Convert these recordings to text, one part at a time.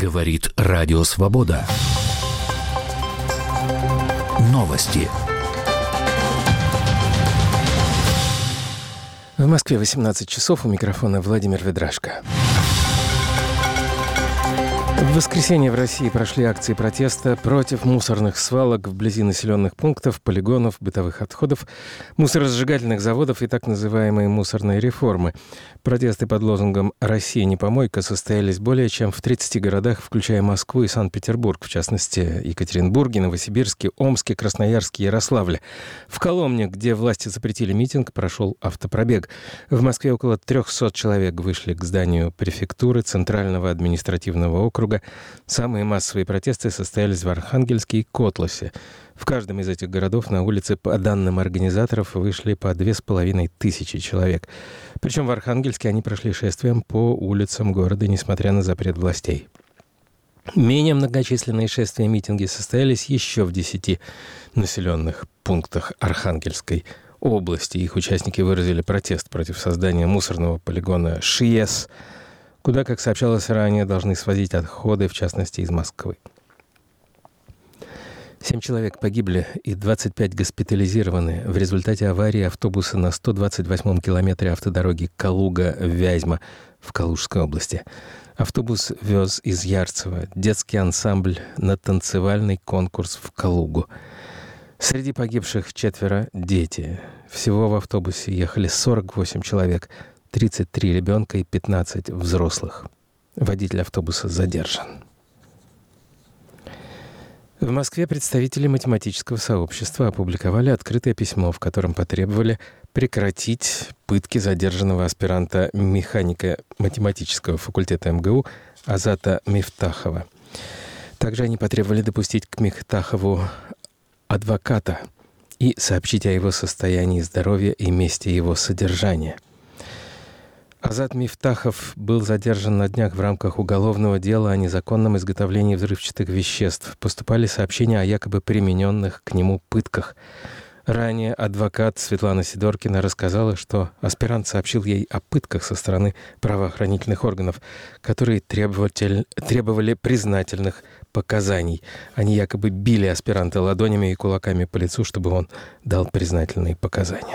Говорит Радио Свобода. Новости. В Москве 18 часов. У микрофона Владимир Ведрашко. В воскресенье в России прошли акции протеста против мусорных свалок вблизи населенных пунктов, полигонов, бытовых отходов, мусоросжигательных заводов и так называемой мусорной реформы. Протесты под лозунгом «Россия не помойка» состоялись более чем в 30 городах, включая Москву и Санкт-Петербург, в частности, Екатеринбурге, Новосибирске, Омске, Красноярске и Ярославле. В Коломне, где власти запретили митинг, прошел автопробег. В Москве около 300 человек вышли к зданию префектуры Центрального административного округа. Самые массовые протесты состоялись в Архангельске и Котласе. В каждом из этих городов на улице, по данным организаторов, вышли по 2500 человек. Причем в Архангельске они прошли шествием по улицам города, несмотря на запрет властей. Менее многочисленные шествия и митинги состоялись еще в 10 населенных пунктах Архангельской области. Их участники выразили протест против создания мусорного полигона ШИЭС, куда, как сообщалось ранее, должны свозить отходы, в частности, из Москвы. 7 человек погибли и 25 госпитализированы в результате аварии автобуса на 128-м километре автодороги Калуга-Вязьма в Калужской области. Автобус вез из Ярцево детский ансамбль на танцевальный конкурс в Калугу. Среди погибших 4 дети. Всего в автобусе ехали 48 человек, 33 ребенка и 15 взрослых. Водитель автобуса задержан. В Москве представители математического сообщества опубликовали открытое письмо, в котором потребовали прекратить пытки задержанного аспиранта механико-математического факультета МГУ Азата Мифтахова. Также они потребовали допустить к Мифтахову адвоката и сообщить о его состоянии здоровья и месте его содержания. Азат Мифтахов был задержан на днях в рамках уголовного дела о незаконном изготовлении взрывчатых веществ. Поступали сообщения о якобы примененных к нему пытках. Ранее адвокат Светлана Сидоркина рассказала, что аспирант сообщил ей о пытках со стороны правоохранительных органов, которые требовали признательных показаний. Они якобы били аспиранта ладонями и кулаками по лицу, чтобы он дал признательные показания.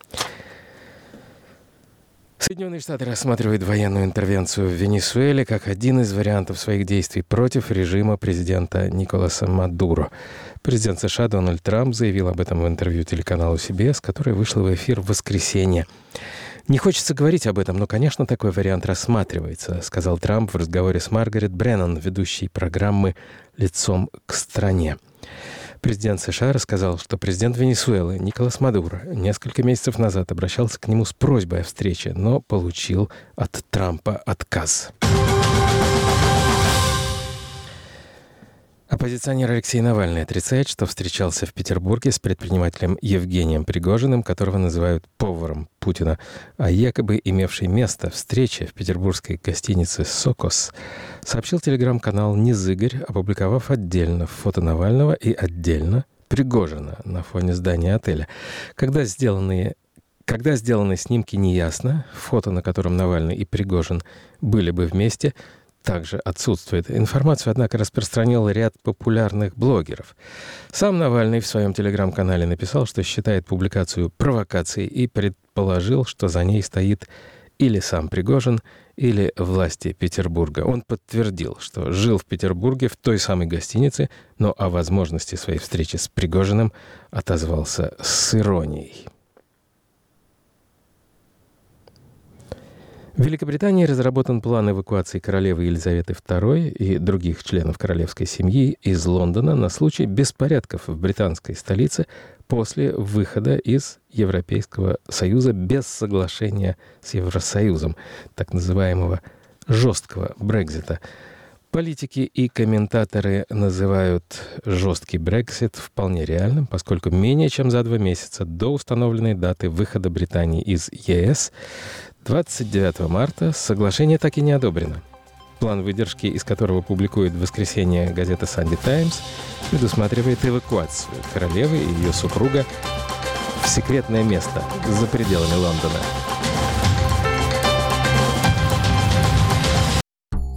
Соединенные Штаты рассматривают военную интервенцию в Венесуэле как один из вариантов своих действий против режима президента Николаса Мадуро. Президент США Дональд Трамп заявил об этом в интервью телеканалу CBS, которое вышло в эфир в воскресенье. «Не хочется говорить об этом, но, конечно, такой вариант рассматривается», сказал Трамп в разговоре с Маргарет Бреннан, ведущей программы «Лицом к стране». Президент США рассказал, что президент Венесуэлы Николас Мадуро несколько месяцев назад обращался к нему с просьбой о встрече, но получил от Трампа отказ. Оппозиционер Алексей Навальный отрицает, что встречался в Петербурге с предпринимателем Евгением Пригожиным, которого называют поваром Путина, а якобы имевшей место встрече в петербургской гостинице «Сокос», сообщил телеграм-канал «Низыгорь», опубликовав отдельно фото Навального и отдельно Пригожина на фоне здания отеля. Когда сделаны снимки, неясно. Фото, на котором Навальный и Пригожин были бы вместе, также отсутствует. Информацию, однако, распространил ряд популярных блогеров. Сам Навальный в своем телеграм-канале написал, что считает публикацию провокацией и предположил, что за ней стоит или сам Пригожин, или власти Петербурга. Он подтвердил, что жил в Петербурге в той самой гостинице, но о возможности своей встречи с Пригожиным отозвался с иронией. В Великобритании разработан план эвакуации королевы Елизаветы II и других членов королевской семьи из Лондона на случай беспорядков в британской столице после выхода из Европейского Союза без соглашения с Евросоюзом, так называемого жесткого Брексита. Политики и комментаторы называют жесткий Брексит вполне реальным, поскольку менее чем за 2 месяца до установленной даты выхода Британии из ЕС, 29 марта, соглашение так и не одобрено. План выдержки, из которого публикует в воскресенье газета «Санди Таймс», предусматривает эвакуацию королевы и ее супруга в секретное место за пределами Лондона.